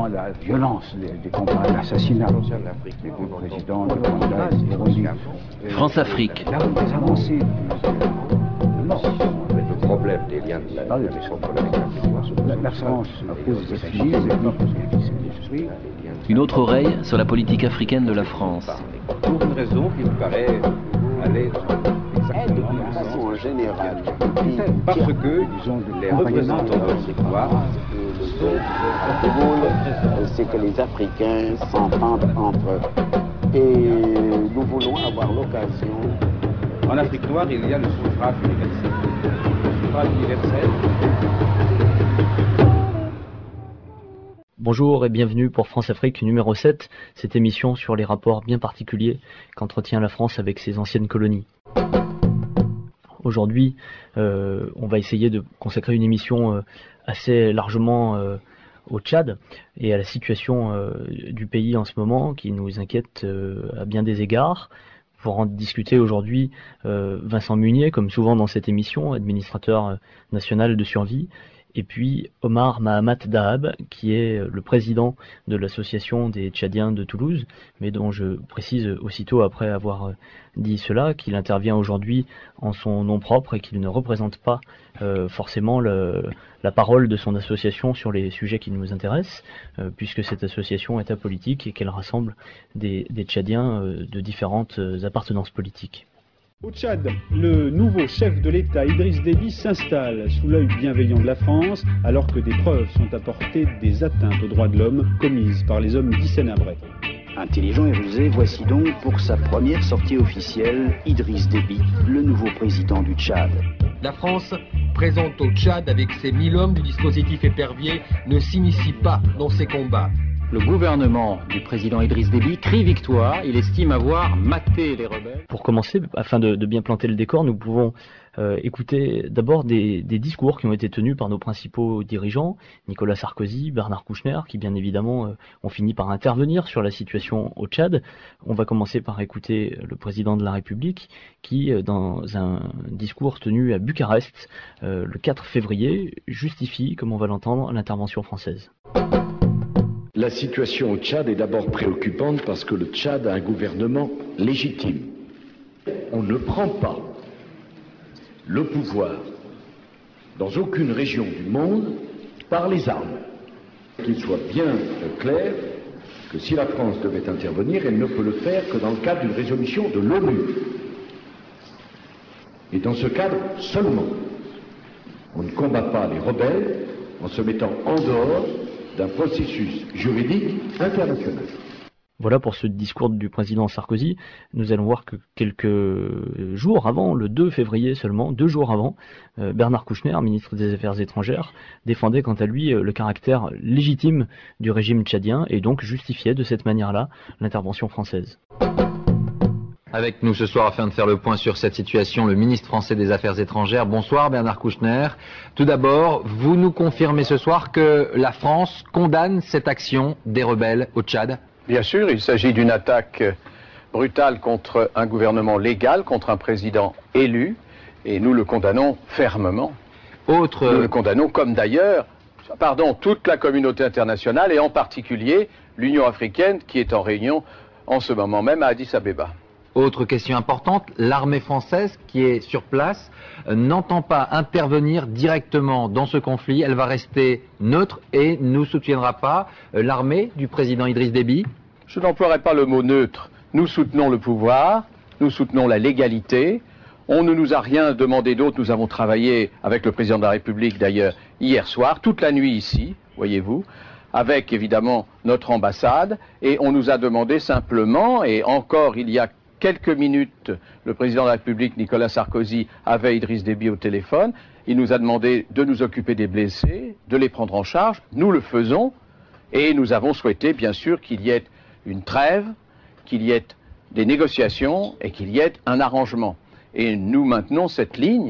évidemment la violence des combats, l'assassinat des deux présidents de Rwanda et de Burundi. France-Afrique. Là, des avancées. Le problème des liens de la métropole avec l'Afrique noire. La France oppose des réfugiés, Une autre oreille sur la politique africaine de la France. Pour une raison qui me paraît aller De façon générale, parce que, disons, les représentants de l'Afrique noire le rôle, c'est que les Africains s'entendent entre eux. Et nous voulons avoir l'occasion. En Afrique noire, il y a le suffrage universel. Le suffrage universel. Bonjour et bienvenue pour France-Afrique numéro 7, cette émission sur les rapports bien particuliers qu'entretient la France avec ses anciennes colonies. Aujourd'hui, on va essayer de consacrer une émission assez largement au Tchad et à la situation du pays en ce moment qui nous inquiète à bien des égards. Pour en discuter aujourd'hui, Vincent Munier, comme souvent dans cette émission, administrateur national de survie, et puis Omar Mahamat Dahab, qui est le président de l'association des Tchadiens de Toulouse, mais dont je précise aussitôt après avoir dit cela qu'il intervient aujourd'hui en son nom propre et qu'il ne représente pas forcément la parole de son association sur les sujets qui nous intéressent, puisque cette association est apolitique et qu'elle rassemble des Tchadiens de différentes appartenances politiques. Au Tchad, le nouveau chef de l'État Idriss Déby s'installe sous l'œil bienveillant de la France alors que des preuves sont apportées des atteintes aux droits de l'homme commises par les hommes dits Sénabrés. Intelligent et rusé, voici donc pour sa première sortie officielle Idriss Déby, le nouveau président du Tchad. La France, présente au Tchad avec ses 1000 hommes du dispositif épervier, ne s'initie pas dans ces combats. Le gouvernement du président Idriss Déby crie victoire, il estime avoir maté les rebelles. Pour commencer, afin de bien planter le décor, nous pouvons écouter d'abord des discours qui ont été tenus par nos principaux dirigeants, Nicolas Sarkozy, Bernard Kouchner, qui bien évidemment ont fini par intervenir sur la situation au Tchad. On va commencer par écouter le président de la République qui, dans un discours tenu à Bucarest le 4 février, justifie, comme on va l'entendre, l'intervention française. La situation au Tchad est d'abord préoccupante parce que le Tchad a un gouvernement légitime. On ne prend pas le pouvoir dans aucune région du monde par les armes. Qu'il soit bien clair que si la France devait intervenir, elle ne peut le faire que dans le cadre d'une résolution de l'ONU. Et dans ce cadre seulement. On ne combat pas les rebelles en se mettant en dehors d'un processus juridique international. Voilà pour ce discours du président Sarkozy. Nous allons voir que quelques jours avant, le 2 février seulement, 2 jours avant, Bernard Kouchner, ministre des Affaires étrangères, défendait quant à lui le caractère légitime du régime tchadien et donc justifiait de cette manière-là l'intervention française. Avec nous ce soir afin de faire le point sur cette situation, le ministre français des Affaires étrangères. Bonsoir Bernard Kouchner. Tout d'abord, vous nous confirmez ce soir que la France condamne cette action des rebelles au Tchad? Bien sûr, il s'agit d'une attaque brutale contre un gouvernement légal, contre un président élu, et nous le condamnons fermement. Nous le condamnons comme d'ailleurs, toute la communauté internationale et en particulier l'Union africaine qui est en réunion en ce moment même à Addis Abeba. Autre question importante, l'armée française qui est sur place n'entend pas intervenir directement dans ce conflit, elle va rester neutre et ne soutiendra pas l'armée du président Idriss Déby? Je n'emploierai pas le mot neutre. Nous soutenons le pouvoir, nous soutenons la légalité, on ne nous a rien demandé d'autre, nous avons travaillé avec le président de la République d'ailleurs hier soir, toute la nuit ici, voyez-vous, avec évidemment notre ambassade, et on nous a demandé simplement, et encore il y a quelques minutes, le président de la République, Nicolas Sarkozy, avait Idriss Déby au téléphone. Il nous a demandé de nous occuper des blessés, de les prendre en charge. Nous le faisons et nous avons souhaité, bien sûr, qu'il y ait une trêve, qu'il y ait des négociations et qu'il y ait un arrangement. Et nous maintenons cette ligne,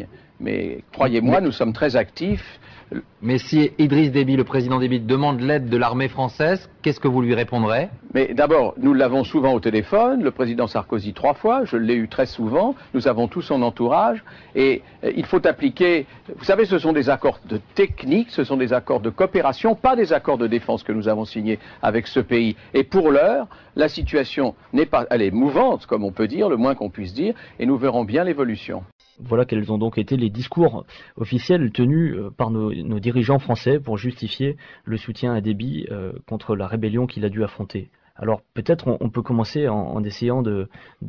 Mais croyez-moi, nous sommes très actifs. Mais si Idriss Déby, le président Déby, demande l'aide de l'armée française, qu'est-ce que vous lui répondrez? Mais d'abord, nous l'avons souvent au téléphone, le président Sarkozy 3 fois, je l'ai eu très souvent, nous avons tout son entourage, et il faut appliquer, vous savez, ce sont des accords de technique, ce sont des accords de coopération, pas des accords de défense que nous avons signés avec ce pays. Et pour l'heure, la situation n'est pas, elle est mouvante, comme on peut dire, le moins qu'on puisse dire, et nous verrons bien l'évolution. Voilà quels ont donc été les discours officiels tenus par nos dirigeants français pour justifier le soutien à Déby contre la rébellion qu'il a dû affronter. Alors peut-être on peut commencer en essayant de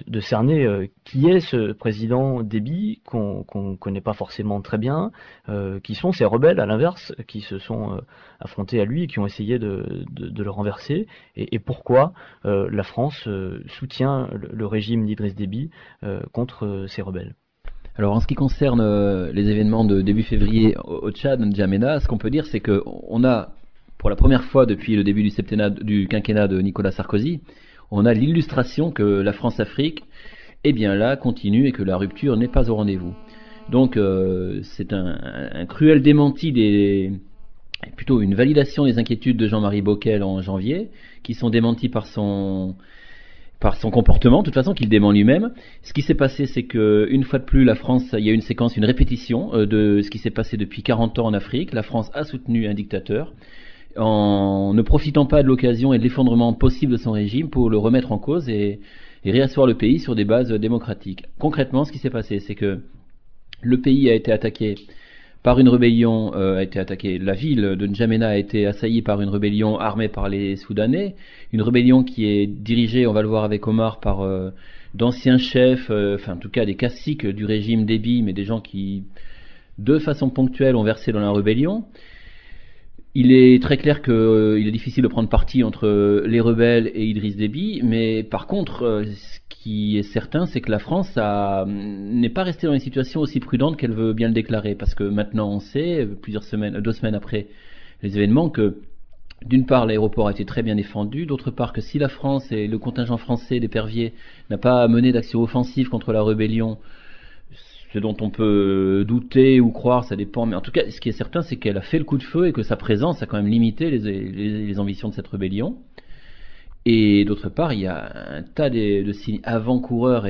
cerner qui est ce président Déby qu'on connaît pas forcément très bien, qui sont ces rebelles à l'inverse qui se sont affrontés à lui et qui ont essayé de le renverser, et pourquoi la France soutient le régime d'Idriss Déby contre ces rebelles. Alors en ce qui concerne les événements de début février au Tchad, N'Djamena, ce qu'on peut dire c'est qu'on a, pour la première fois depuis le début du quinquennat de Nicolas Sarkozy, on a l'illustration que la France-Afrique est bien là, continue, et que la rupture n'est pas au rendez-vous. Donc c'est un cruel démenti plutôt une validation des inquiétudes de Jean-Marie Bockel en janvier, qui sont démenties par son comportement, de toute façon, qu'il dément lui-même. Ce qui s'est passé, c'est que une fois de plus, la France, il y a une séquence, une répétition de ce qui s'est passé depuis 40 ans en Afrique. La France a soutenu un dictateur en ne profitant pas de l'occasion et de l'effondrement possible de son régime pour le remettre en cause et réasseoir le pays sur des bases démocratiques. Concrètement, ce qui s'est passé, c'est que le pays a été attaqué par une rébellion, la ville de N'Djamena a été assaillie par une rébellion armée par les Soudanais, une rébellion qui est dirigée, on va le voir avec Omar, par d'anciens chefs, en tout cas des caciques du régime Déby, mais des gens qui, de façon ponctuelle, ont versé dans la rébellion. Il est très clair qu'il est difficile de prendre parti entre les rebelles et Idriss Déby, mais par contre, ce qui est certain, c'est que la France n'est pas restée dans une situation aussi prudente qu'elle veut bien le déclarer, parce que maintenant on sait, 2 semaines après les événements, que d'une part l'aéroport a été très bien défendu, d'autre part que si la France et le contingent français d'Épervier n'a pas mené d'action offensive contre la rébellion, ce dont on peut douter ou croire, ça dépend, mais en tout cas ce qui est certain, c'est qu'elle a fait le coup de feu et que sa présence a quand même limité les ambitions de cette rébellion. Et d'autre part, il y a un tas de signes avant-coureurs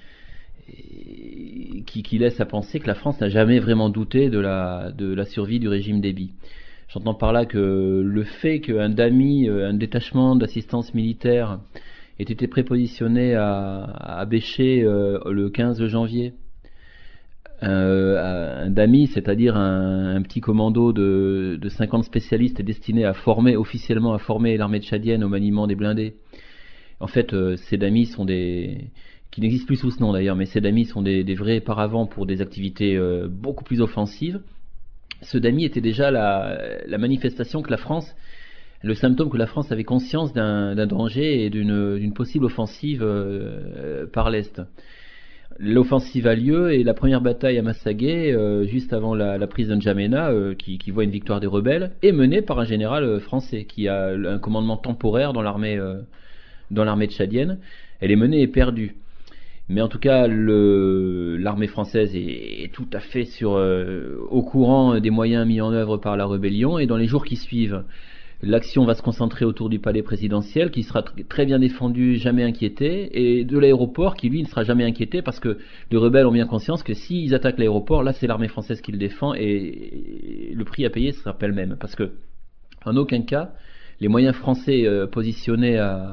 qui laissent à penser que la France n'a jamais vraiment douté de la survie du régime Déby. J'entends par là que le fait qu'un DAMI, un détachement d'assistance militaire, ait été prépositionné à Béché le 15 janvier, un DAMI, c'est-à-dire un petit commando de 50 spécialistes destinés officiellement à former l'armée tchadienne au maniement des blindés. En fait, ces DAMI sont qui n'existent plus sous ce nom d'ailleurs, mais ces DAMI sont des vrais paravents pour des activités beaucoup plus offensives. Ce DAMI était déjà la manifestation que la France, le symptôme que la France avait conscience d'un danger et d'une possible offensive par l'Est. L'offensive a lieu et la première bataille à Massaguet, juste avant la prise de N'Djamena, qui voit une victoire des rebelles, est menée par un général français qui a un commandement temporaire dans l'armée tchadienne. Elle est menée et perdue. Mais en tout cas, l'armée française est tout à fait au courant des moyens mis en œuvre par la rébellion, et dans les jours qui suivent, l'action va se concentrer autour du palais présidentiel, qui sera très bien défendu, jamais inquiété, et de l'aéroport, qui lui ne sera jamais inquiété, parce que les rebelles ont bien conscience que s'ils attaquent l'aéroport, là c'est l'armée française qui le défend, et le prix à payer sera pas le même, parce que en aucun cas, les moyens français positionnés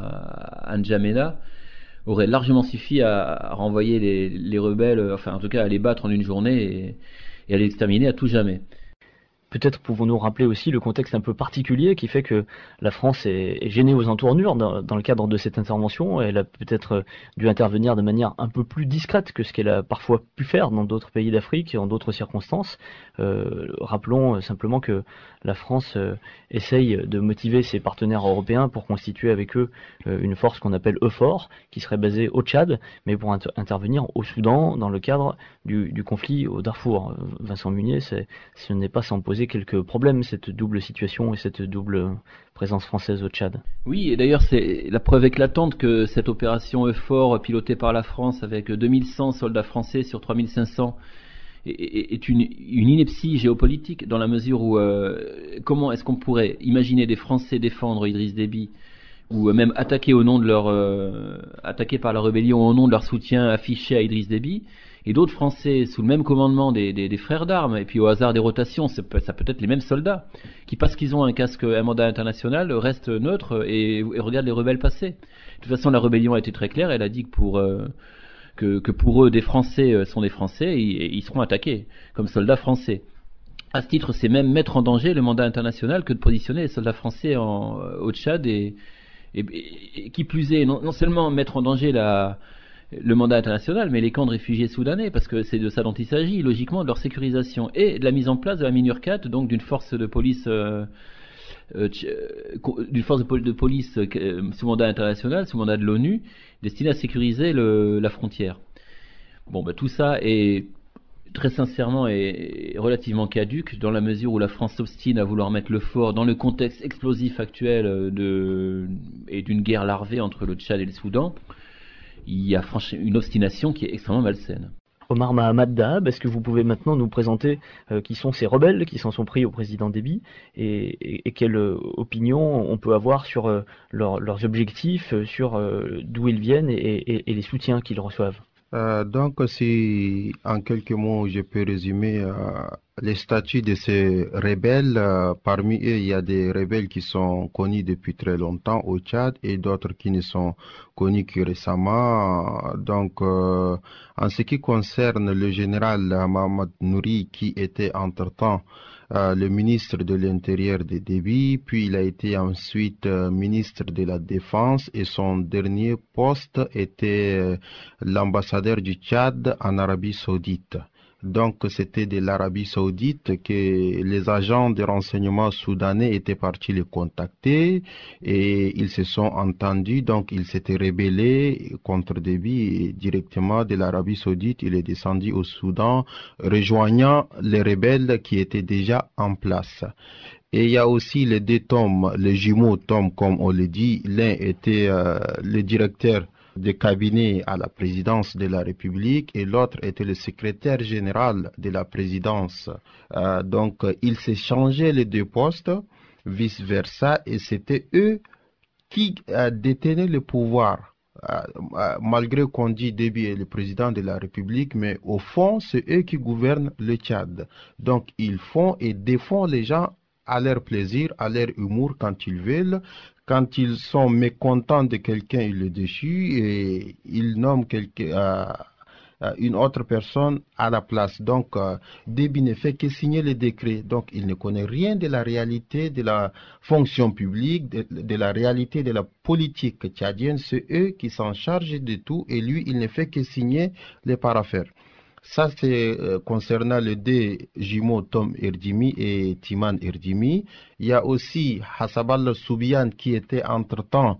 à N'Djamena auraient largement suffi à renvoyer les rebelles, enfin en tout cas à les battre en une journée et à les exterminer à tout jamais. Peut-être pouvons-nous rappeler aussi le contexte un peu particulier qui fait que la France est gênée aux entournures dans le cadre de cette intervention. Elle a peut-être dû intervenir de manière un peu plus discrète que ce qu'elle a parfois pu faire dans d'autres pays d'Afrique et en d'autres circonstances. Rappelons simplement que la France essaye de motiver ses partenaires européens pour constituer avec eux une force qu'on appelle EUFOR, qui serait basée au Tchad, mais pour intervenir au Soudan dans le cadre du conflit au Darfour. Vincent Munier, ce n'est pas sans poser quelques problèmes, cette double situation et cette double présence française au Tchad. Oui, et d'ailleurs c'est la preuve éclatante que cette opération EUFOR pilotée par la France avec 2100 soldats français sur 3500 est une ineptie géopolitique, dans la mesure où comment est-ce qu'on pourrait imaginer des Français défendre Idriss Déby ou même attaquer au nom de leur attaquer par la rébellion au nom de leur soutien affiché à Idriss Déby, et d'autres Français sous le même commandement des frères d'armes, et puis au hasard des rotations, ça peut être les mêmes soldats qui, parce qu'ils ont un mandat international, restent neutres et regardent les rebelles passer. De toute façon, la rébellion a été très claire, elle a dit que pour eux, des Français sont des Français, et ils seront attaqués comme soldats français. À ce titre, c'est même mettre en danger le mandat international que de positionner les soldats français au Tchad, et qui plus est, non seulement mettre en danger le mandat international, mais les camps de réfugiés soudanais, parce que c'est de ça dont il s'agit, logiquement, de leur sécurisation et de la mise en place de la MINURCAT, donc d'une force de police sous mandat international, sous mandat de l'ONU, destinée à sécuriser la frontière. Bon, tout ça est très sincèrement est relativement caduque, dans la mesure où la France s'obstine à vouloir mettre le fort dans le contexte explosif actuel et d'une guerre larvée entre le Tchad et le Soudan. Il y a une obstination qui est extrêmement malsaine. Omar Mahamad Dahab, est-ce que vous pouvez maintenant nous présenter qui sont ces rebelles qui s'en sont pris au président Déby, et quelle opinion on peut avoir sur leurs objectifs, sur d'où ils viennent et les soutiens qu'ils reçoivent? Donc, si en quelques mots je peux résumer les statuts de ces rebelles, parmi eux il y a des rebelles qui sont connus depuis très longtemps au Tchad et d'autres qui ne sont connus que récemment. Donc, en ce qui concerne le général Mohamed Nouri, qui était entre-temps le ministre de l'Intérieur de Déby, puis il a été ensuite ministre de la Défense, et son dernier poste était l'ambassadeur du Tchad en Arabie Saoudite. Donc c'était de l'Arabie Saoudite que les agents de renseignement soudanais étaient partis le contacter, et ils se sont entendus, donc ils s'étaient rebellés contre Déby, et directement de l'Arabie Saoudite il est descendu au Soudan, rejoignant les rebelles qui étaient déjà en place. Et il y a aussi les deux tomes, les jumeaux tomes comme on le dit. L'un était le directeur de cabinet à la présidence de la République, et l'autre était le secrétaire général de la présidence. Donc, ils s'échangeaient les deux postes, vice-versa, et c'était eux qui détenaient le pouvoir. Malgré qu'on dit Déby est le président de la République, mais au fond, c'est eux qui gouvernent le Tchad. Donc, ils font et défont les gens à leur plaisir, à leur humour, quand ils veulent. Quand ils sont mécontents de quelqu'un, ils le déchuent et ils nomment une autre personne à la place. Donc, Déby ne fait que signer les décrets. Donc, il ne connaît rien de la réalité de la fonction publique, de la réalité de la politique tchadienne. C'est eux qui s'en chargent de tout, et lui, il ne fait que signer les paraphères. Ça, c'est concernant les deux jumeaux Tom Erdimi et Timan Erdimi. Il y a aussi Hassabal Soubiane, qui était entre-temps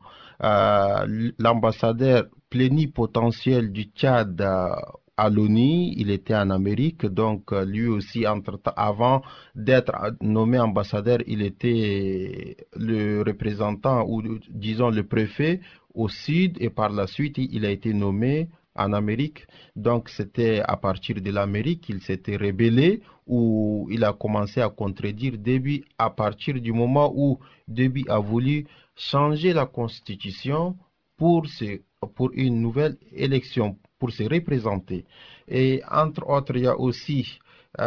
l'ambassadeur plénipotentiel du Tchad à l'ONU. Il était en Amérique, donc lui aussi, entre-temps, avant d'être nommé ambassadeur, il était le représentant, ou disons le préfet au sud, et par la suite, il a été nommé en Amérique. Donc c'était à partir de l'Amérique qu'il s'était rebellé, où il a commencé à contredire Déby, à partir du moment où Déby a voulu changer la constitution pour une nouvelle élection, pour se représenter. Et entre autres, il y a aussi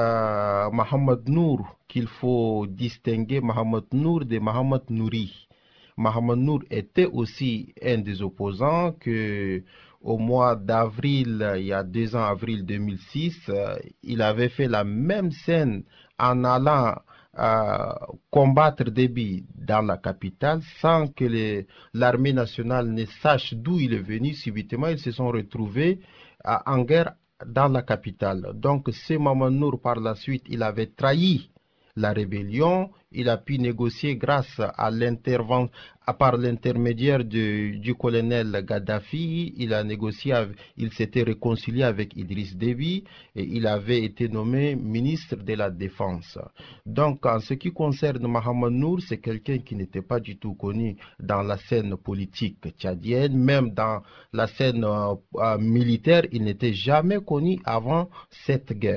Mohamed Nour, qu'il faut distinguer, Mohamed Nour de Mohamed Nouri. Mohamed Nour était aussi un des opposants que au mois d'avril, il y a 2 ans, avril 2006, il avait fait la même scène en allant combattre Déby dans la capitale sans que l'armée nationale ne sache d'où il est venu. Subitement, ils se sont retrouvés en guerre dans la capitale. Donc, ce Mohamed Nour, par la suite, il avait trahi la rébellion. Il a pu négocier grâce à par l'intermédiaire du colonel Gaddafi. Il a négocié, il s'était réconcilié avec Idriss Déby, et il avait été nommé ministre de la Défense. Donc, en ce qui concerne Mohamed Nour, c'est quelqu'un qui n'était pas du tout connu dans la scène politique tchadienne, même dans la scène militaire, il n'était jamais connu avant cette guerre.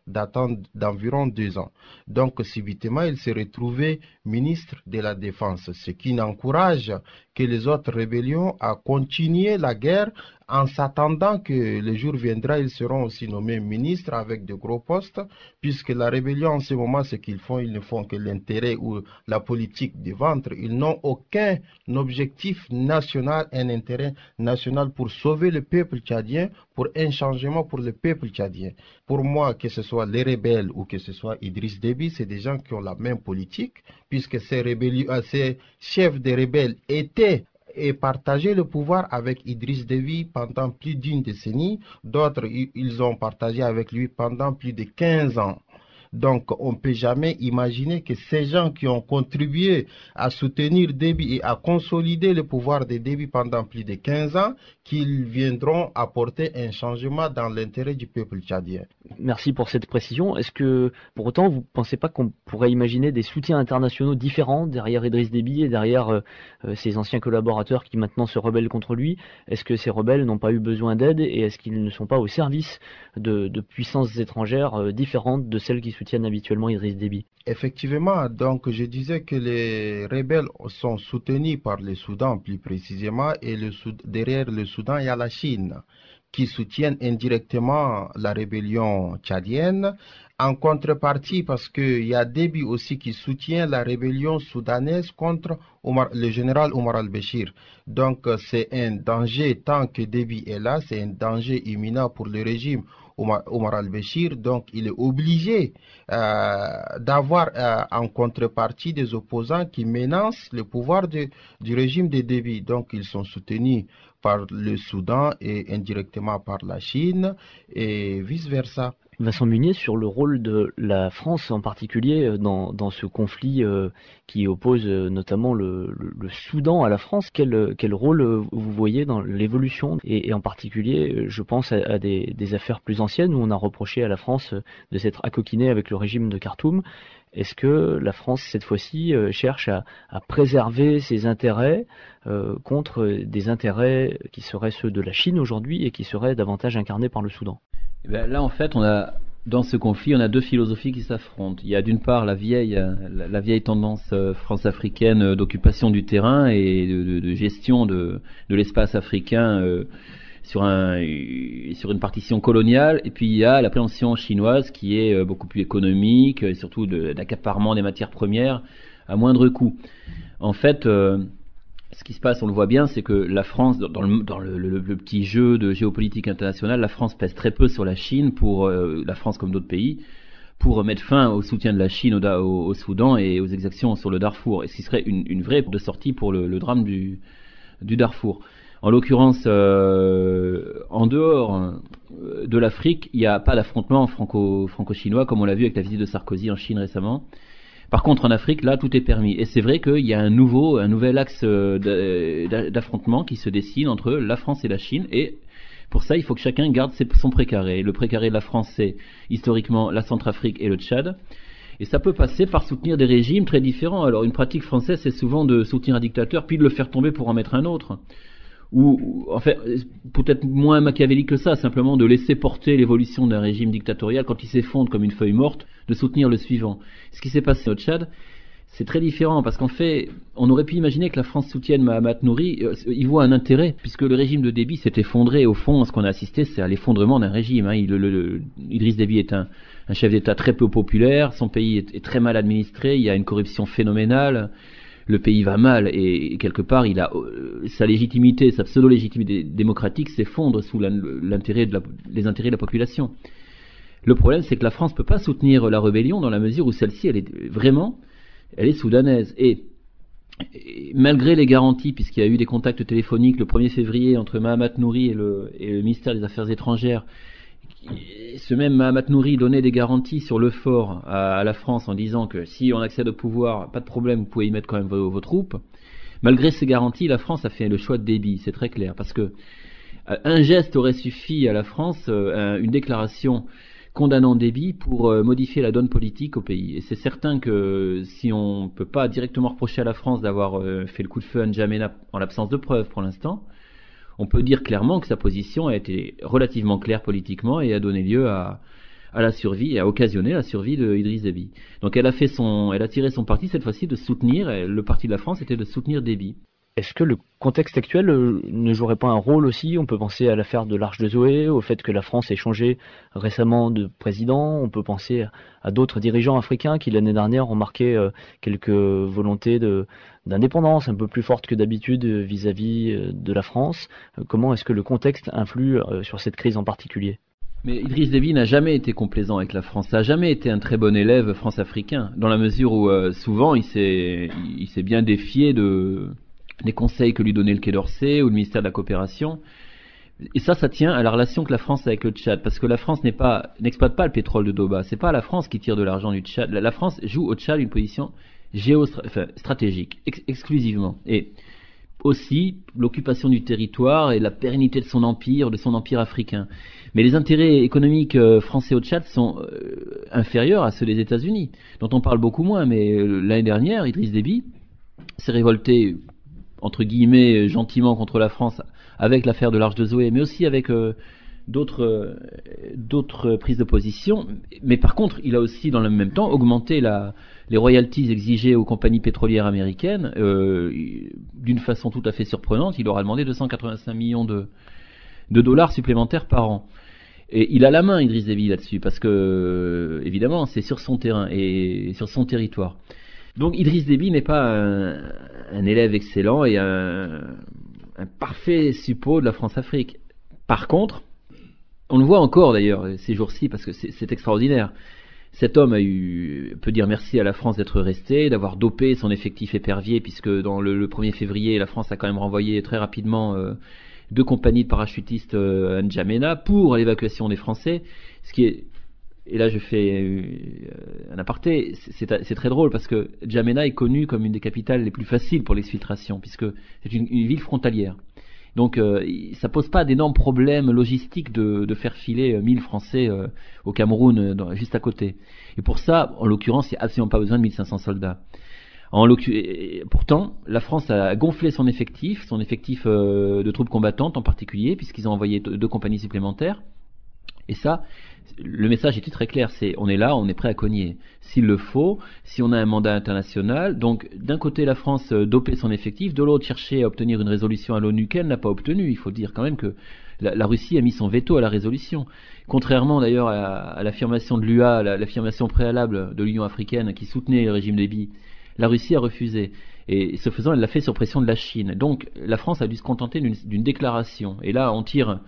datant d'environ 2 ans. Donc, subitement, il s'est retrouvé ministre de la Défense, ce qui n'encourage que les autres rébellions à continuer la guerre en s'attendant que le jour viendra, ils seront aussi nommés ministres avec de gros postes, puisque la rébellion en ce moment, ce qu'ils font, ils ne font que l'intérêt ou la politique du ventre. Ils n'ont aucun objectif national, un intérêt national pour sauver le peuple tchadien, pour un changement pour le peuple tchadien. Pour moi, que ce soit les rebelles ou que ce soit Idriss Déby, c'est des gens qui ont la même politique, puisque ces chefs de rebelles étaient et partager le pouvoir avec Idriss Déby pendant plus d'une décennie. D'autres, ils ont partagé avec lui pendant plus de 15 ans. Donc, on ne peut jamais imaginer que ces gens qui ont contribué à soutenir Déby et à consolider le pouvoir de Déby pendant plus de 15 ans, qu'ils viendront apporter un changement dans l'intérêt du peuple tchadien. Merci pour cette précision. Est-ce que, pour autant, vous ne pensez pas qu'on pourrait imaginer des soutiens internationaux différents derrière Idriss Déby et derrière ses anciens collaborateurs qui maintenant se rebellent contre lui? Est-ce que ces rebelles n'ont pas eu besoin d'aide et est-ce qu'ils ne sont pas au service de puissances étrangères différentes de celles qui soutiennent habituellement Idriss Déby? Effectivement, donc je disais que les rebelles sont soutenus par le Soudan plus précisément et derrière le Soudan il y a la Chine qui soutiennent indirectement la rébellion tchadienne. En contrepartie, parce qu'il y a Déby aussi qui soutient la rébellion soudanaise contre le général Omar al-Béchir. Donc c'est un danger, tant que Déby est là, c'est un danger imminent pour le régime Omar al-Béchir. Donc il est obligé d'avoir en contrepartie des opposants qui menacent le pouvoir du régime de Déby. Donc ils sont soutenus par le Soudan et indirectement par la Chine et vice-versa. Vincent Munier, sur le rôle de la France en particulier dans ce conflit qui oppose notamment le Soudan à la France, quel rôle vous voyez dans l'évolution et en particulier je pense à des affaires plus anciennes où on a reproché à la France de s'être acoquinée avec le régime de Khartoum. Est-ce que la France cette fois-ci cherche à préserver ses intérêts contre des intérêts qui seraient ceux de la Chine aujourd'hui et qui seraient davantage incarnés par le Soudan? Là, en fait, dans ce conflit, on a deux philosophies qui s'affrontent. Il y a d'une part la vieille tendance france-africaine d'occupation du terrain et de gestion de l'espace africain sur une partition coloniale, et puis il y a l'appréhension chinoise qui est beaucoup plus économique et surtout d'accaparement des matières premières à moindre coût. En fait, ce qui se passe, on le voit bien, c'est que la France, dans le petit jeu de géopolitique internationale, la France pèse très peu sur la Chine, la France comme d'autres pays, pour mettre fin au soutien de la Chine au Soudan et aux exactions sur le Darfour, et ce qui serait une vraie porte de sortie pour le drame du Darfour. En l'occurrence, en dehors de l'Afrique, il n'y a pas d'affrontement franco-chinois comme on l'a vu avec la visite de Sarkozy en Chine récemment. Par contre, en Afrique, là, tout est permis. Et c'est vrai qu'il y a un nouvel axe d'affrontement qui se dessine entre la France et la Chine. Et pour ça, il faut que chacun garde son précaré. Le précaré de la France, c'est historiquement la Centrafrique et le Tchad. Et ça peut passer par soutenir des régimes très différents. Alors, une pratique française, c'est souvent de soutenir un dictateur, puis de le faire tomber pour en mettre un autre. Ou, en fait, peut-être moins machiavélique que ça, simplement de laisser porter l'évolution d'un régime dictatorial quand il s'effondre comme une feuille morte, de soutenir le suivant. Ce qui s'est passé au Tchad, c'est très différent, parce qu'en fait, on aurait pu imaginer que la France soutienne Mahamat Nouri, il voit un intérêt, puisque le régime de Déby s'est effondré. Au fond, ce qu'on a assisté, c'est à l'effondrement d'un régime. Idriss Déby est un chef d'État très peu populaire, son pays est très mal administré, il y a une corruption phénoménale, le pays va mal, et quelque part, sa légitimité, sa pseudo-légitimité démocratique s'effondre sous les intérêts de la population. Le problème, c'est que la France ne peut pas soutenir la rébellion dans la mesure où celle-ci, elle est soudanaise. Et malgré les garanties, puisqu'il y a eu des contacts téléphoniques le 1er février entre Mahamat Nouri et le ministère des Affaires étrangères, ce même Mahamat Nouri donnait des garanties sur le fort à la France en disant que si on accède au pouvoir, pas de problème, vous pouvez y mettre quand même vos troupes. Malgré ces garanties, la France a fait le choix de Déby, c'est très clair, parce que un geste aurait suffi à la France, une déclaration condamnant Déby pour modifier la donne politique au pays. Et c'est certain que si on ne peut pas directement reprocher à la France d'avoir fait le coup de feu à N'Djamena en l'absence de preuves pour l'instant, on peut dire clairement que sa position a été relativement claire politiquement et a donné lieu à à la survie et a occasionné la survie de Idriss Déby. Donc elle a tiré son parti cette fois-ci de soutenir, le parti de la France était de soutenir Déby. Est-ce que le contexte actuel ne jouerait pas un rôle aussi? On peut penser à l'affaire de l'Arche de Zoé, au fait que la France ait changé récemment de président. On peut penser à d'autres dirigeants africains qui l'année dernière ont marqué quelques volontés d'indépendance un peu plus fortes que d'habitude vis-à-vis de la France. Comment est-ce que le contexte influe sur cette crise en particulier? Mais Idriss Déby n'a jamais été complaisant avec la France. Ça n'a jamais été un très bon élève france-africain, dans la mesure où souvent il s'est bien défié des conseils que lui donnait le Quai d'Orsay ou le ministère de la Coopération. Et ça tient à la relation que la France a avec le Tchad, parce que la France n'exploite pas le pétrole de Doba. C'est pas la France qui tire de l'argent du Tchad. La France joue au Tchad une position stratégique, exclusivement. Et aussi l'occupation du territoire et la pérennité de son empire africain. Mais les intérêts économiques français au Tchad sont inférieurs à ceux des États-Unis, dont on parle beaucoup moins. Mais l'année dernière, Idriss Déby s'est révolté, entre guillemets, gentiment contre la France avec l'affaire de l'Arche de Zoé, mais aussi avec d'autres prises de position. Mais par contre, il a aussi, dans le même temps, augmenté les royalties exigées aux compagnies pétrolières américaines d'une façon tout à fait surprenante. Il leur a demandé 285 millions de dollars supplémentaires par an. Et il a la main, Idriss Déby, là-dessus, parce que, évidemment, c'est sur son terrain et sur son territoire. Donc Idriss Déby n'est pas un élève excellent et un parfait suppôt de la France-Afrique. Par contre, on le voit encore d'ailleurs ces jours-ci, parce que c'est extraordinaire. Cet homme peut dire merci à la France d'être resté, d'avoir dopé son effectif épervier, puisque dans le 1er février, la France a quand même renvoyé très rapidement 2 compagnies de parachutistes à N'Djamena pour l'évacuation des Français, ce qui est... Et là, je fais un aparté, c'est très drôle parce que N'Djamena est connue comme une des capitales les plus faciles pour l'exfiltration, puisque c'est une ville frontalière. Donc, ça pose pas d'énormes problèmes logistiques de faire filer 1000 Français au Cameroun, juste à côté. Et pour ça, en l'occurrence, il n'y a absolument pas besoin de 1500 soldats. Pourtant, la France a gonflé son effectif de troupes combattantes en particulier, puisqu'ils ont envoyé 2 compagnies supplémentaires. Et ça, le message était très clair, on est là, on est prêt à cogner. S'il le faut, si on a un mandat international, donc d'un côté la France dopait son effectif, de l'autre cherchait à obtenir une résolution à l'ONU qu'elle n'a pas obtenue. Il faut dire quand même que la Russie a mis son veto à la résolution. Contrairement d'ailleurs à l'affirmation de l'UA, l'affirmation préalable de l'Union africaine qui soutenait le régime Déby, la Russie a refusé. Et ce faisant, elle l'a fait sur pression de la Chine. Donc la France a dû se contenter d'une déclaration. Et là, on tire...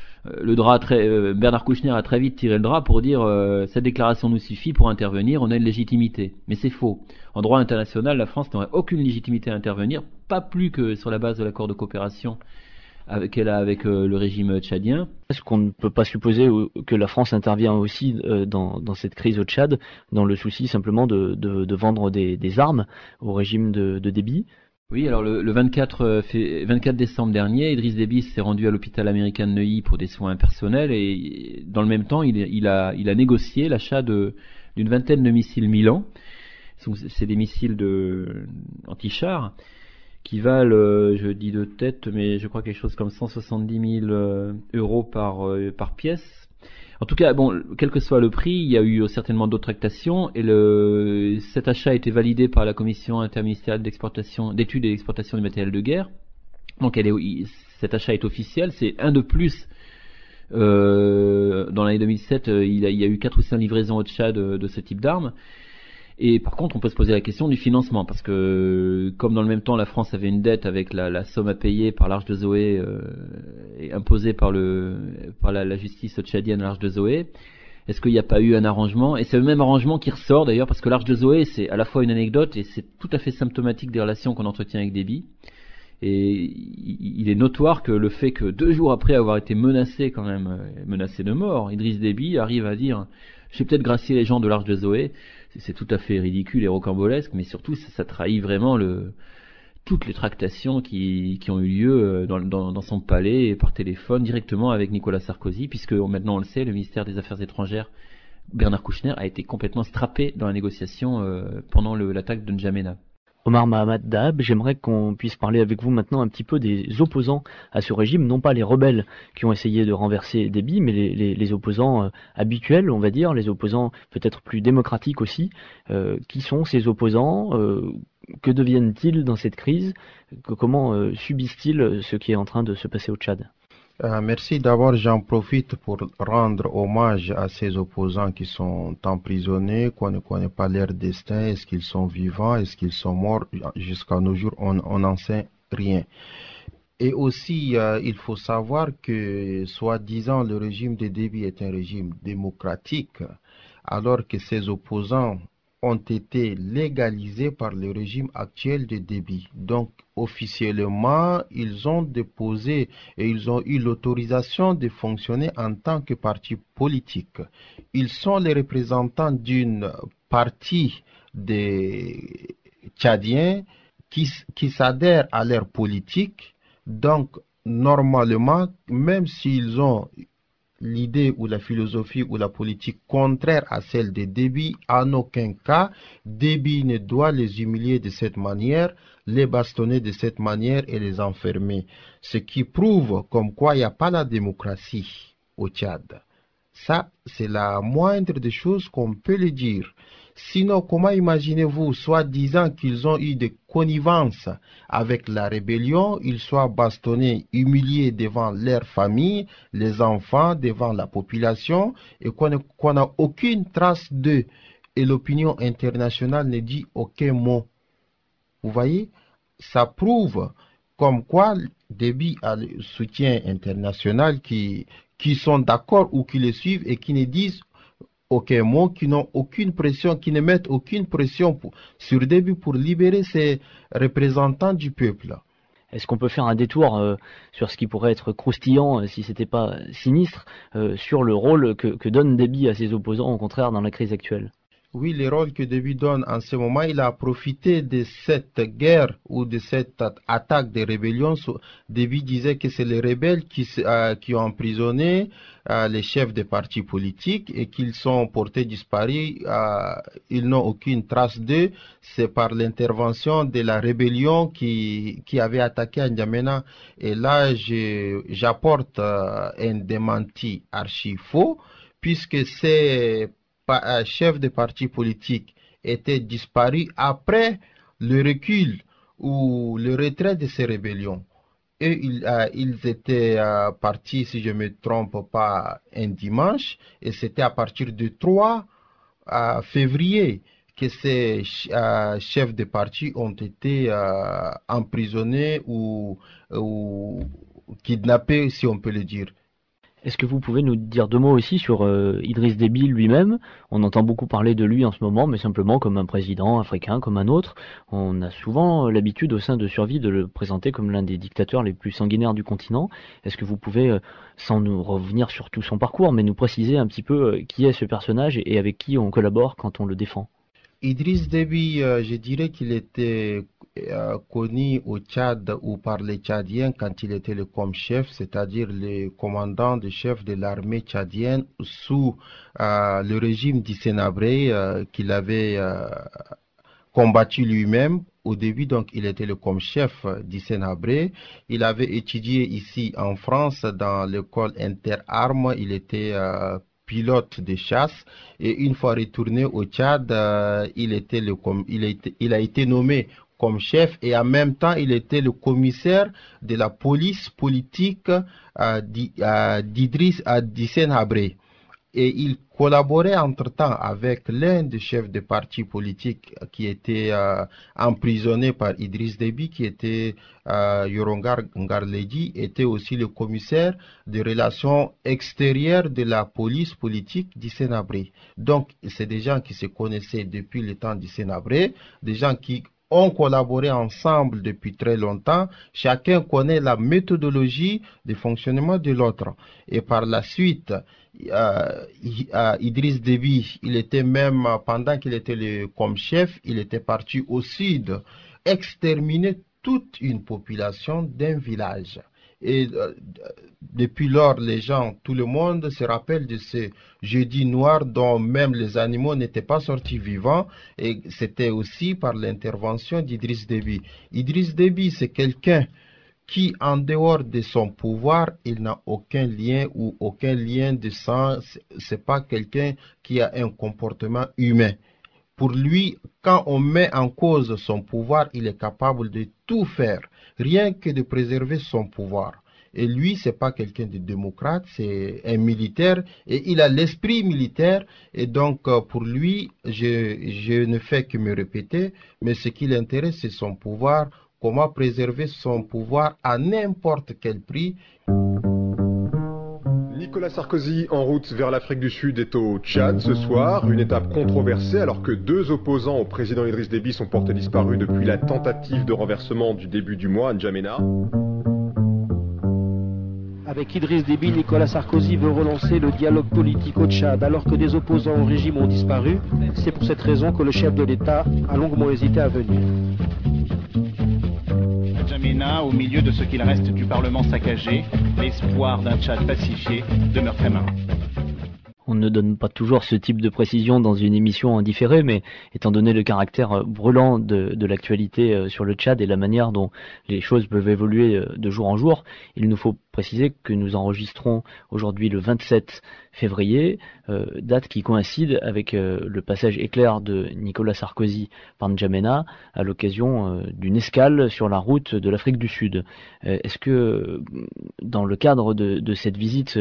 Bernard Kouchner a très vite tiré le drap pour dire cette déclaration nous suffit pour intervenir, on a une légitimité. Mais c'est faux. En droit international, la France n'aurait aucune légitimité à intervenir, pas plus que sur la base de l'accord de coopération qu'elle a avec le régime tchadien. Est-ce qu'on ne peut pas supposer que la France intervient aussi dans cette crise au Tchad, dans le souci simplement de vendre des armes au régime de Déby? Oui, alors le 24 décembre dernier, Idriss Déby s'est rendu à l'hôpital américain de Neuilly pour des soins personnels et dans le même temps, il a négocié l'achat d'une vingtaine de missiles Milan. C'est des missiles anti-chars qui valent, je dis de tête, mais je crois quelque chose comme 170 000 euros par pièce. En tout cas, bon, quel que soit le prix, il y a eu certainement d'autres tractations et cet achat a été validé par la commission interministérielle d'études et d'exportation du matériel de guerre. Donc cet achat est officiel, c'est un de plus. Dans l'année 2007, il y a eu 4 ou 5 livraisons au Tchad de ce type d'armes. Et par contre, on peut se poser la question du financement, parce que comme dans le même temps, la France avait une dette avec la somme à payer par l'Arche de Zoé et imposée par la justice tchadienne à l'Arche de Zoé, est-ce qu'il n'y a pas eu un arrangement? Et c'est le même arrangement qui ressort d'ailleurs, parce que l'Arche de Zoé, c'est à la fois une anecdote et c'est tout à fait symptomatique des relations qu'on entretient avec Déby. Et il est notoire que le fait que 2 jours après avoir été menacé de mort, Idriss Déby arrive à dire « je vais peut-être gracier les gens de l'Arche de Zoé », c'est tout à fait ridicule et rocambolesque, mais surtout ça trahit vraiment toutes les tractations qui ont eu lieu dans son palais et par téléphone directement avec Nicolas Sarkozy, puisque maintenant on le sait, le ministère des Affaires étrangères, Bernard Kouchner, a été complètement strappé dans la négociation pendant l'attaque de N'Djamena. Omar Mahamat Dahab, j'aimerais qu'on puisse parler avec vous maintenant un petit peu des opposants à ce régime, non pas les rebelles qui ont essayé de renverser Déby, mais les opposants habituels, on va dire, les opposants peut-être plus démocratiques aussi. Qui sont ces opposants? Que deviennent-ils dans cette crise? Comment subissent-ils ce qui est en train de se passer au Tchad? Merci. D'abord, j'en profite pour rendre hommage à ces opposants qui sont emprisonnés, qu'on ne connaît pas leur destin, est-ce qu'ils sont vivants, est-ce qu'ils sont morts, jusqu'à nos jours, on n'en sait rien. Et aussi, il faut savoir que, soi-disant, le régime de Déby est un régime démocratique, alors que ces opposants ont été légalisés par le régime actuel de Déby. Donc, officiellement, ils ont déposé et ils ont eu l'autorisation de fonctionner en tant que parti politique. Ils sont les représentants d'une partie des Tchadiens qui s'adhèrent à leur politique. Donc, normalement, même s'ils ont l'idée ou la philosophie ou la politique contraire à celle de Déby, en aucun cas, Déby ne doit les humilier de cette manière, les bastonner de cette manière et les enfermer. Ce qui prouve comme quoi il n'y a pas la démocratie au Tchad. Ça, c'est la moindre des choses qu'on peut le dire. Sinon, comment imaginez-vous, soi-disant qu'ils ont eu des connivences avec la rébellion, ils soient bastonnés, humiliés devant leur famille, les enfants, devant la population, et qu'on n'a aucune trace d'eux, et l'opinion internationale ne dit aucun mot. Vous voyez, ça prouve comme quoi Déby a le soutien international qui sont d'accord ou qui le suivent et qui ne disent aucun mot, qui n'ont aucune pression, qui ne mettent aucune pression sur Déby pour libérer ses représentants du peuple. Est-ce qu'on peut faire un détour sur ce qui pourrait être croustillant, si c'était pas sinistre, sur le rôle que donne Déby à ses opposants, au contraire, dans la crise actuelle? Oui, le rôle que Déby donne en ce moment, il a profité de cette guerre ou de cette attaque des rébellions. Déby disait que c'est les rebelles qui ont emprisonné les chefs des partis politiques et qu'ils sont portés disparus. Ils n'ont aucune trace d'eux. C'est par l'intervention de la rébellion qui avait attaqué N'Djamena. Et là, j'apporte un démenti archi faux, puisque c'est chefs de partis politiques étaient disparus après le recul ou le retrait de ces rébellions. Et ils étaient partis, si je ne me trompe pas, un dimanche, et c'était à partir du 3 février que ces chefs de partis ont été emprisonnés ou kidnappés, si on peut le dire. Est-ce que vous pouvez nous dire deux mots aussi sur Idriss Déby lui-même? On entend beaucoup parler de lui en ce moment, mais simplement comme un président africain, comme un autre. On a souvent l'habitude au sein de Survie de le présenter comme l'un des dictateurs les plus sanguinaires du continent. Est-ce que vous pouvez, sans nous revenir sur tout son parcours, mais nous préciser un petit peu qui est ce personnage et avec qui on collabore quand on le défend? Idriss Déby, je dirais qu'il était connu au Tchad ou par les Tchadiens quand il était le comme-chef, c'est-à-dire le commandant de chef de l'armée tchadienne sous le régime d'Hissène Habré qu'il avait combattu lui-même. Au début, donc, il était le comme-chef d'Hissène Habré. Il avait étudié ici en France dans l'école inter-armes. Il était pilote de chasse et une fois retourné au Tchad, il a été nommé comme chef et en même temps il était le commissaire de la police politique d'Hissène Habré. Et il collaborait entre-temps avec l'un des chefs de parti politique qui était emprisonné par Idriss Déby, qui était Yorongar Ngarledi, était aussi le commissaire des relations extérieures de la police politique d'Hissène Habré. Donc, c'est des gens qui se connaissaient depuis le temps d'Hissène Habré, des gens qui ont collaboré ensemble depuis très longtemps. Chacun connaît la méthodologie de fonctionnement de l'autre. Et par la suite, Idriss Déby, il était même, pendant qu'il était comme chef, il était parti au sud exterminer toute une population d'un village. Et depuis lors, les gens, tout le monde se rappelle de ce jeudi noir dont même les animaux n'étaient pas sortis vivants, et c'était aussi par l'intervention d'Idriss Déby. Idriss Déby, c'est quelqu'un qui, en dehors de son pouvoir, il n'a aucun lien ou aucun lien de sang. C'est pas quelqu'un qui a un comportement humain. Pour lui, quand on met en cause son pouvoir, il est capable de tout faire, rien que de préserver son pouvoir. Et lui, c'est pas quelqu'un de démocrate, c'est un militaire, et il a l'esprit militaire, et donc pour lui, je ne fais que me répéter, mais ce qui l'intéresse, c'est son pouvoir, comment préserver son pouvoir à n'importe quel prix. Nicolas Sarkozy en route vers l'Afrique du Sud est au Tchad ce soir, une étape controversée alors que 2 opposants au président Idriss Déby sont portés disparus depuis la tentative de renversement du début du mois à N'Djamena. Avec Idriss Déby, Nicolas Sarkozy veut relancer le dialogue politique au Tchad alors que des opposants au régime ont disparu. C'est pour cette raison que le chef de l'État a longuement hésité à venir. N'Djamena, au milieu de ce qu'il reste du Parlement saccagé, l'espoir d'un Tchad pacifié demeure très mince. On ne donne pas toujours ce type de précision dans une émission en différé, mais étant donné le caractère brûlant de l'actualité sur le Tchad et la manière dont les choses peuvent évoluer de jour en jour, il nous faut préciser que nous enregistrons aujourd'hui le 27 février, date qui coïncide avec le passage éclair de Nicolas Sarkozy par N'Djamena à l'occasion d'une escale sur la route de l'Afrique du Sud. Est-ce que dans le cadre de cette visite,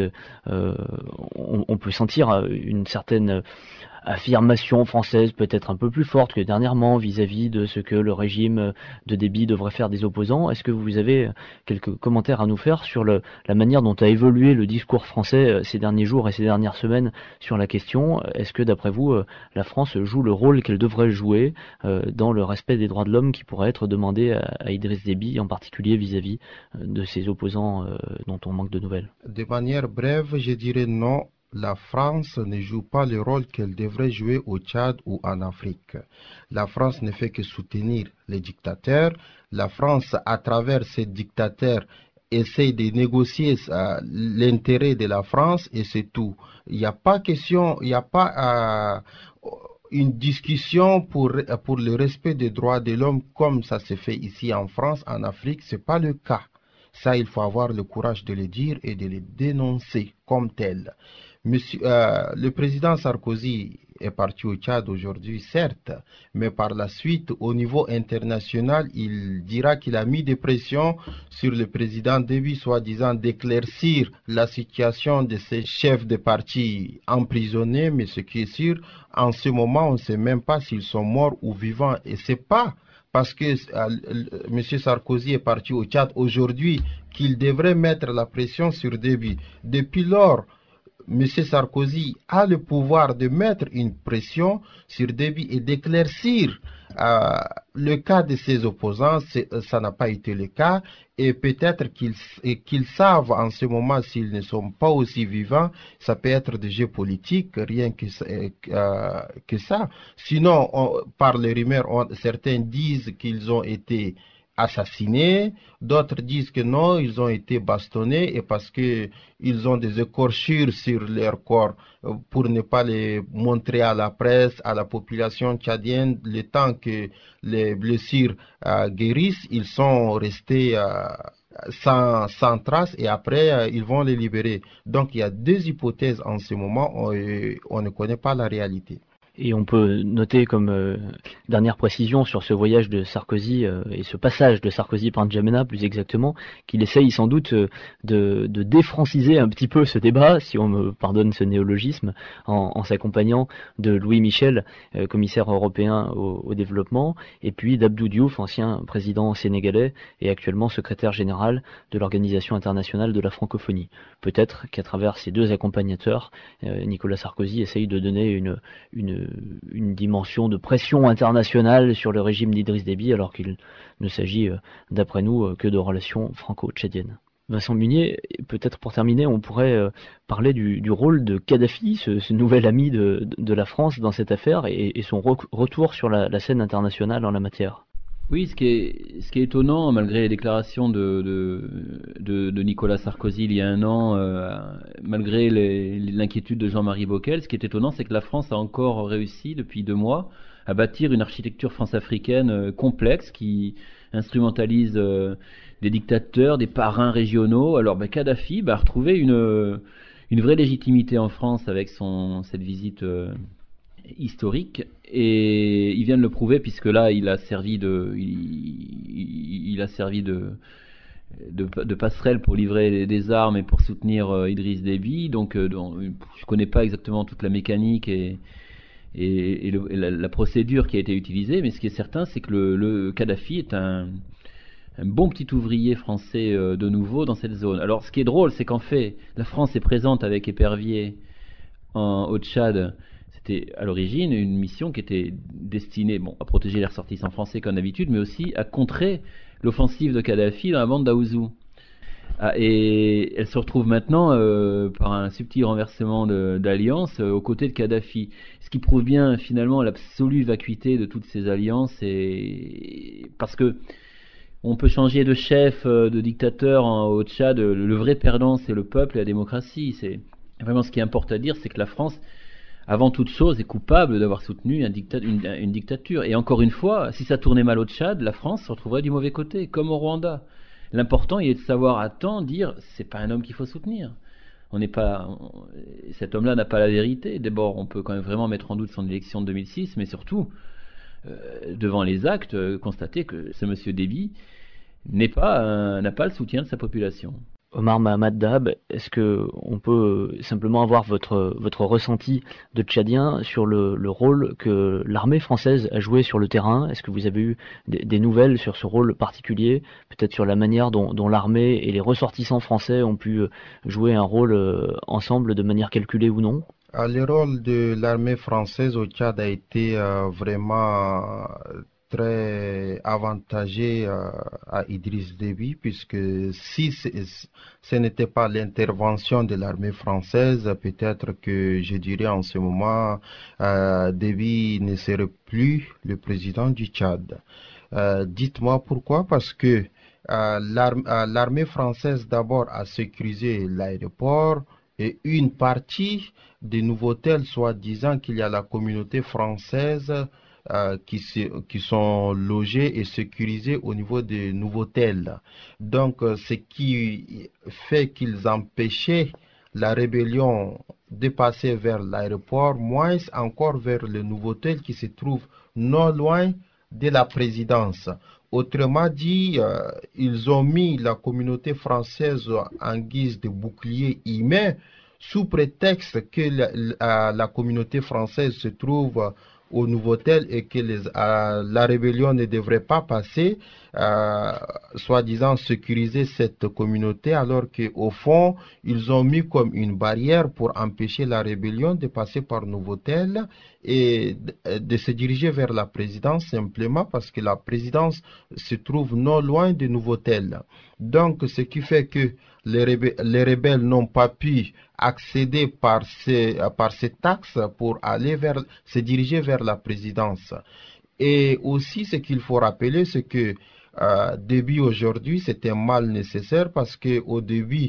on peut sentir une certaine affirmation française peut-être un peu plus forte que dernièrement vis-à-vis de ce que le régime de Déby devrait faire des opposants? Est-ce que vous avez quelques commentaires à nous faire sur la manière dont a évolué le discours français ces derniers jours et ces dernières semaines sur la question? Est-ce que d'après vous, la France joue le rôle qu'elle devrait jouer dans le respect des droits de l'homme qui pourrait être demandé à Idriss Déby, en particulier vis-à-vis de ses opposants dont on manque de nouvelles? De manière brève, je dirais non. La France ne joue pas le rôle qu'elle devrait jouer au Tchad ou en Afrique. La France ne fait que soutenir les dictateurs. La France, à travers ces dictateurs, essaye de négocier l'intérêt de la France et c'est tout. Il n'y a pas question, il n'y a pas une discussion pour le respect des droits de l'homme comme ça se fait ici en France, en Afrique. C'est pas le cas. Ça, il faut avoir le courage de le dire et de le dénoncer comme tel. Le président Sarkozy est parti au Tchad aujourd'hui, certes, mais par la suite, au niveau international, il dira qu'il a mis des pressions sur le président Déby, soi-disant d'éclaircir la situation de ces chefs de parti emprisonnés, mais ce qui est sûr, en ce moment, on ne sait même pas s'ils sont morts ou vivants, et c'est pas parce que M. Sarkozy est parti au Tchad aujourd'hui qu'il devrait mettre la pression sur Déby. Depuis lors, M. Sarkozy a le pouvoir de mettre une pression sur Déby et d'éclaircir le cas de ses opposants. Ça n'a pas été le cas et peut-être qu'ils savent en ce moment s'ils ne sont pas aussi vivants, ça peut être des jeux politiques, rien que ça. Sinon, par les rumeurs, certains disent qu'ils ont été assassinés, d'autres disent que non, ils ont été bastonnés et parce que ils ont des écorchures sur leur corps pour ne pas les montrer à la presse, à la population tchadienne, le temps que les blessures guérissent, ils sont restés sans trace et après ils vont les libérer. Donc il y a 2 hypothèses en ce moment, on ne connaît pas la réalité. Et on peut noter comme dernière précision sur ce voyage de Sarkozy et ce passage de Sarkozy par N'Djamena plus exactement, qu'il essaye sans doute de défranciser un petit peu ce débat, si on me pardonne ce néologisme, en s'accompagnant de Louis Michel, commissaire européen au développement, et puis d'Abdou Diouf, ancien président sénégalais et actuellement secrétaire général de l'Organisation internationale de la francophonie. Peut-être qu'à travers ces 2 accompagnateurs, Nicolas Sarkozy essaye de donner une dimension de pression internationale sur le régime d'Idriss Déby alors qu'il ne s'agit d'après nous que de relations franco-tchadiennes. Vincent Munier, peut-être pour terminer, on pourrait parler du rôle de Kadhafi, ce nouvel ami de la France dans cette affaire et son retour sur la scène internationale en la matière. Oui, ce qui est étonnant, malgré les déclarations de Nicolas Sarkozy il y a un an, malgré l'inquiétude de Jean-Marie Bockel, ce qui est étonnant, c'est que la France a encore réussi, depuis 2 mois, à bâtir une architecture france-africaine complexe qui instrumentalise des dictateurs, des parrains régionaux. Alors Kadhafi a retrouvé une vraie légitimité en France avec cette visite historique, et il vient de le prouver, puisque là il a servi de passerelle pour livrer des armes et pour soutenir Idriss Déby. Donc je connais pas exactement toute la mécanique et la procédure qui a été utilisée, mais ce qui est certain, c'est que le Kadhafi est un bon petit ouvrier français de nouveau dans cette zone. Alors ce qui est drôle, c'est qu'en fait la France est présente avec Épervier au Tchad. C'était à l'origine une mission qui était destinée à protéger les ressortissants français comme d'habitude, mais aussi à contrer l'offensive de Kadhafi dans la bande d'Aouzou. Et elle se retrouve maintenant par un subtil renversement d'alliance aux côtés de Kadhafi. Ce qui prouve bien finalement l'absolue vacuité de toutes ces alliances, parce que on peut changer de chef, de dictateur au Tchad, le vrai perdant c'est le peuple et la démocratie. C'est vraiment ce qui importe à dire, c'est que la France, avant toute chose, est coupable d'avoir soutenu une dictature. Et encore une fois, si ça tournait mal au Tchad, la France se retrouverait du mauvais côté, comme au Rwanda. L'important, il est de savoir à temps dire, c'est pas un homme qu'il faut soutenir. Cet homme-là n'a pas la vérité. D'abord, on peut quand même vraiment mettre en doute son élection de 2006, mais surtout, devant les actes, constater que ce monsieur Déby n'a pas le soutien de sa population. Omar Mahamat Dahab, est-ce que on peut simplement avoir votre ressenti de Tchadien sur le rôle que l'armée française a joué sur le terrain? Est-ce que vous avez eu des nouvelles sur ce rôle particulier, peut-être sur la manière dont l'armée et les ressortissants français ont pu jouer un rôle ensemble de manière calculée ou non? Le rôle de l'armée française au Tchad a été vraiment très avantagé à Idriss Déby, puisque si ce n'était pas l'intervention de l'armée française, peut-être que je dirais en ce moment Déby ne serait plus le président du Tchad. Dites-moi pourquoi? Parce que l'armée française d'abord a sécurisé l'aéroport, et une partie des Nouveautels, soi-disant qu'il y a la communauté française qui sont logés et sécurisés au niveau des Nouveautels. Donc, ce qui fait qu'ils empêchaient la rébellion de passer vers l'aéroport, moins encore vers le Nouveautel qui se trouve non loin de la présidence. Autrement dit, ils ont mis la communauté française en guise de bouclier humain sous prétexte que la communauté française se trouve au Nouveautel et que la rébellion ne devrait pas passer, soi-disant sécuriser cette communauté, alors qu'au fond, ils ont mis comme une barrière pour empêcher la rébellion de passer par Nouveautel et de se diriger vers la présidence, simplement parce que la présidence se trouve non loin de Nouveautel. Donc, ce qui fait que les rebelles n'ont pas pu accéder par ces taxes pour se diriger vers la présidence. Et aussi, ce qu'il faut rappeler, c'est que Déby aujourd'hui, c'était un mal nécessaire, parce que au début,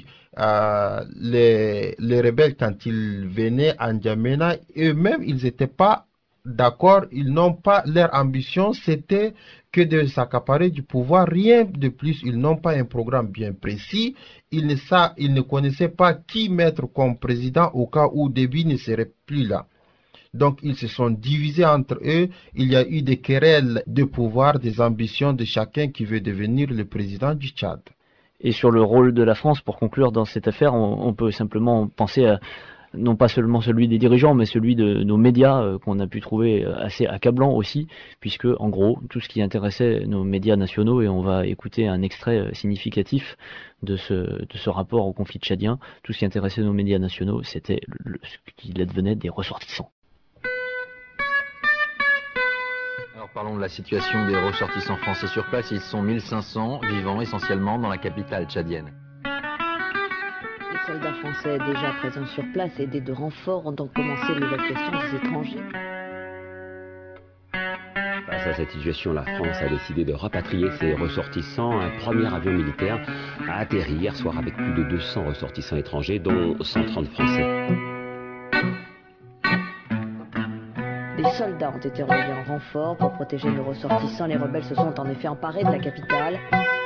les rebelles, quand ils venaient à N'Djamena, eux-mêmes, ils n'étaient pas d'accord, ils n'ont pas, leur ambition, c'était que de s'accaparer du pouvoir, rien de plus. Ils n'ont pas un programme bien précis, ils ne connaissaient pas qui mettre comme président au cas où Déby ne serait plus là. Donc ils se sont divisés entre eux, il y a eu des querelles de pouvoir, des ambitions de chacun qui veut devenir le président du Tchad. Et sur le rôle de la France, pour conclure dans cette affaire, on peut simplement penser à non pas seulement celui des dirigeants, mais celui de nos médias qu'on a pu trouver assez accablant aussi, puisque en gros, tout ce qui intéressait nos médias nationaux, et on va écouter un extrait significatif de ce rapport au conflit tchadien, tout ce qui intéressait nos médias nationaux, c'était ce qu'il advenait des ressortissants. Alors parlons de la situation des ressortissants français sur place. Ils sont 1500, vivant essentiellement dans la capitale tchadienne. Les soldats français déjà présents sur place, aidés de renforts, ont donc commencé l'évacuation des étrangers. Ça à cette situation, la France a décidé de rapatrier ses ressortissants. Un premier avion militaire a atterri hier soir avec plus de 200 ressortissants étrangers, dont 130 Français. Des soldats ont été envoyés en renfort pour protéger nos ressortissants. Les rebelles se sont en effet emparés de la capitale.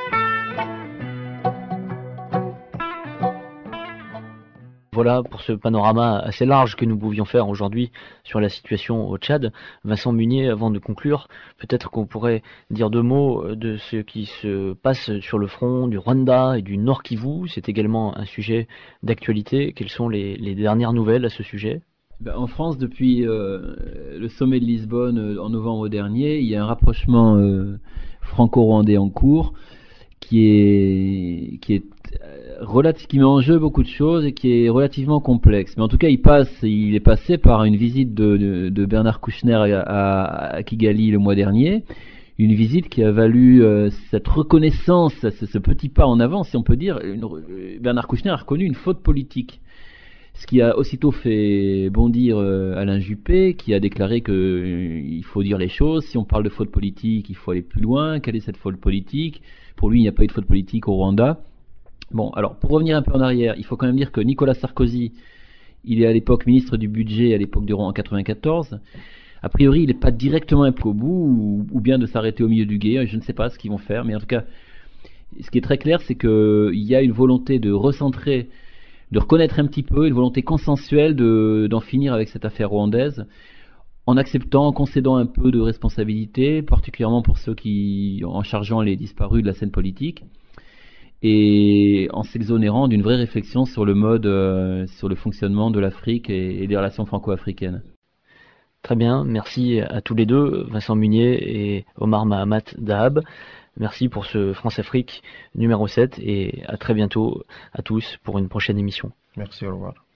Voilà pour ce panorama assez large que nous pouvions faire aujourd'hui sur la situation au Tchad. Vincent Munier, avant de conclure, peut-être qu'on pourrait dire deux mots de ce qui se passe sur le front du Rwanda et du Nord Kivu. C'est également un sujet d'actualité. Quelles sont les dernières nouvelles à ce sujet ? En France, depuis le sommet de Lisbonne en novembre dernier, il y a un rapprochement franco-rwandais en cours qui est qui met en jeu beaucoup de choses et qui est relativement complexe. Mais en tout cas, il est passé par une visite de Bernard Kouchner à Kigali le mois dernier, une visite qui a valu cette reconnaissance, ce petit pas en avant, si on peut dire. Bernard Kouchner a reconnu une faute politique. Ce qui a aussitôt fait bondir Alain Juppé, qui a déclaré qu'il faut dire les choses. Si on parle de faute politique, il faut aller plus loin. Quelle est cette faute politique ? Pour lui, il n'y a pas eu de faute politique au Rwanda. Bon, alors, pour revenir un peu en arrière, il faut quand même dire que Nicolas Sarkozy, il est à l'époque ministre du budget, à l'époque du Rwanda en 1994. A priori, il n'est pas directement impliqué au bout, ou bien de s'arrêter au milieu du gué. Je ne sais pas ce qu'ils vont faire, mais en tout cas, ce qui est très clair, c'est qu'il y a une volonté de recentrer, de reconnaître un petit peu, une volonté consensuelle d'en finir avec cette affaire rwandaise, en acceptant, en concédant un peu de responsabilité, particulièrement pour ceux qui, en chargeant les disparus de la scène politique, et en s'exonérant d'une vraie réflexion sur le mode, sur le fonctionnement de l'Afrique et des relations franco-africaines. Très bien, merci à tous les deux, Vincent Munier et Omar Mahamat Dahab. Merci pour ce France-Afrique numéro 7 et à très bientôt à tous pour une prochaine émission. Merci, au revoir.